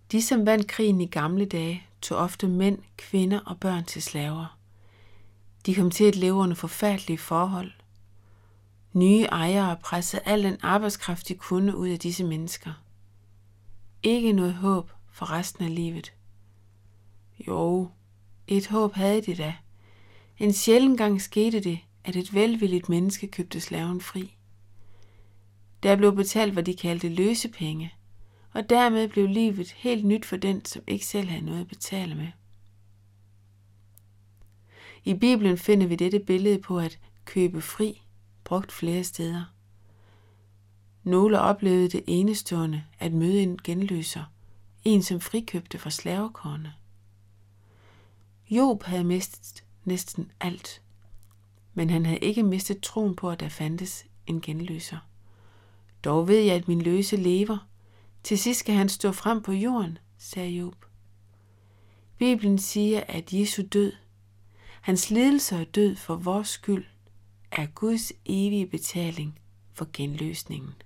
De, som vandt krigen i gamle dage, tog ofte mænd, kvinder og børn til slaver. De kom til at leve under forfærdelige forhold. Nye ejere pressede al den arbejdskraft, de kunne ud af disse mennesker. Ikke noget håb for resten af livet. Jo, et håb havde de da. En sjælden gang skete det, at et velvilligt menneske købte slaven fri. Der blev betalt, hvad de kaldte løsepenge, og dermed blev livet helt nyt for den, som ikke selv havde noget at betale med. I Bibelen finder vi dette billede på at købe fri, brugt flere steder. Nogle oplevede det enestående at møde en genløser, en som frikøbte fra slavekårene. Job havde mistet næsten alt, men han havde ikke mistet troen på, at der fandtes en genløser. Dog ved jeg, at min løse lever. Til sidst skal han stå frem på jorden, sagde Job. Bibelen siger, at Jesu død, hans lidelse og død for vores skyld, er Guds evige betaling for genløsningen.